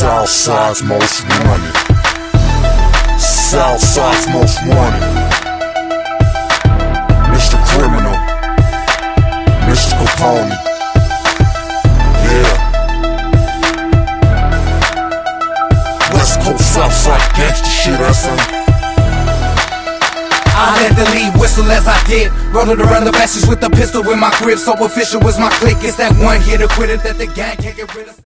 Southside's most wanted. Southside's most wanted. Mr. Criminal, Mr. Capone. Yeah. West Coast Southside gangsta shit, that's him. I let the lead whistle as I did. Rolled around the bashes with the pistol in my grip. So official was my clique. It's that one hitter quitter that the gang can't get rid of.